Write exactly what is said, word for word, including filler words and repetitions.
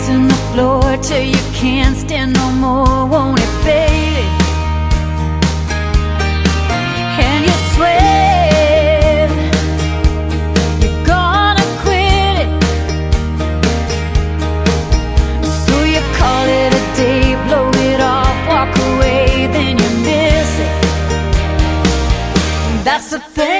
pacing the floor till you can't stand no more, won't it, baby? And you swear you're gonna quit it, so you call it a day, blow it off, walk away, then you miss it. That's the thing.